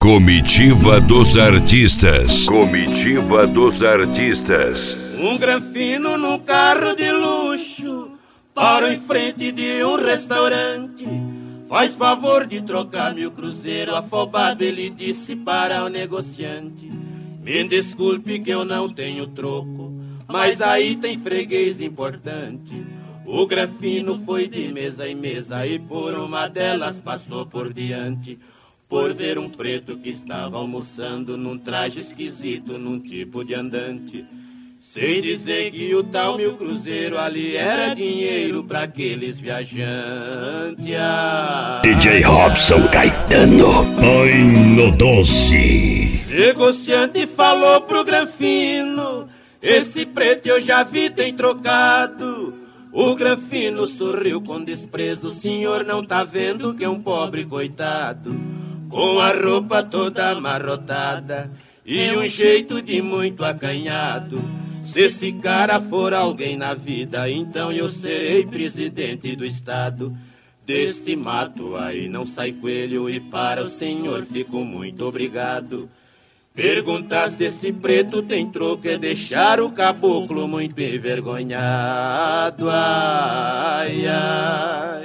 Comitiva dos artistas. Comitiva dos artistas. Um granfino num carro de luxo para em frente de um restaurante. Faz favor de trocar meu cruzeiro. Afobado ele disse para o negociante: me desculpe que eu não tenho troco, mas aí tem freguês importante. O granfino foi de mesa em mesa e por uma delas passou por diante, por ver um preto que estava almoçando num traje esquisito, num tipo de andante. Sem dizer que o tal meu cruzeiro ali era dinheiro pra aqueles viajantes. DJ Robson Caetano, ai no doce. Negociante falou pro granfino: esse preto eu já vi, tem trocado. O granfino sorriu com desprezo: o senhor não tá vendo que é um pobre coitado, com a roupa toda amarrotada e um jeito de muito acanhado. Se esse cara for alguém na vida, então eu serei presidente do estado. Desse mato aí não sai coelho e para o senhor fico muito obrigado. Perguntar se esse preto tem troco é deixar o caboclo muito envergonhado. Ai, ai.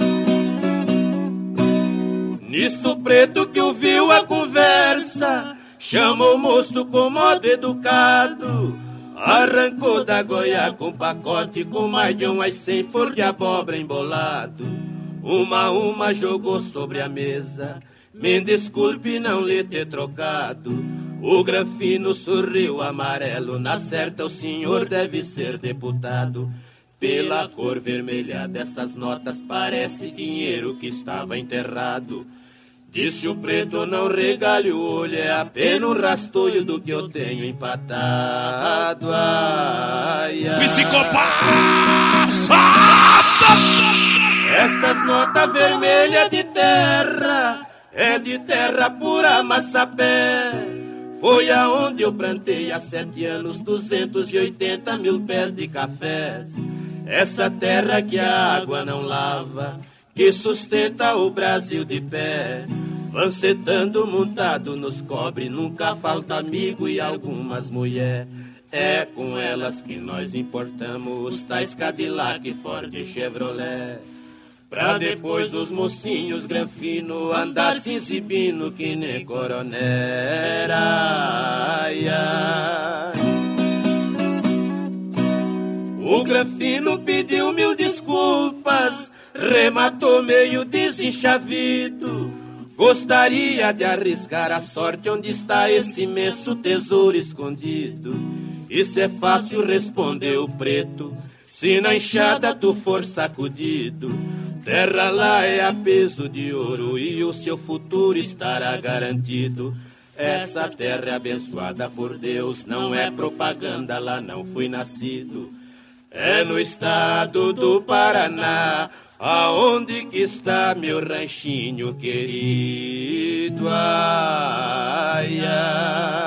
Nisso o preto que ouviu a conversa chamou o moço com modo educado, arrancou da goia com pacote com mais de umas 100 flor de abóbora embolado. Uma a uma jogou sobre a mesa: me desculpe não lhe ter trocado. O granfino sorriu amarelo: na certa o senhor deve ser deputado. Pela cor vermelha dessas notas parece dinheiro que estava enterrado. Disse o preto: não regale o olho, é apenas um rastolho do que eu tenho empatado. Ai, ai. Psicopata! Essas notas vermelhas de terra é de terra pura massapé. Foi aonde eu plantei há 7 anos 280 mil pés de cafés. Essa terra que a água não lava, que sustenta o Brasil de pé. Lancetando montado nos cobre, nunca falta amigo e algumas mulher. É com elas que nós importamos os tais Cadillac, Ford e Chevrolet. Pra depois os mocinhos granfino andar se exibindo que nem coronel. Ai, ai. O granfino pediu 1000 desculpas, rematou meio desenchavido. Gostaria de arriscar a sorte onde está esse imenso tesouro escondido. Isso é fácil, respondeu o preto, se na enxada tu for sacudido. Terra lá é a peso de ouro e o seu futuro estará garantido. Essa terra é abençoada por Deus, não é propaganda, lá não fui nascido. É no estado do Paraná, aonde que está meu ranchinho querido. Ai, ai.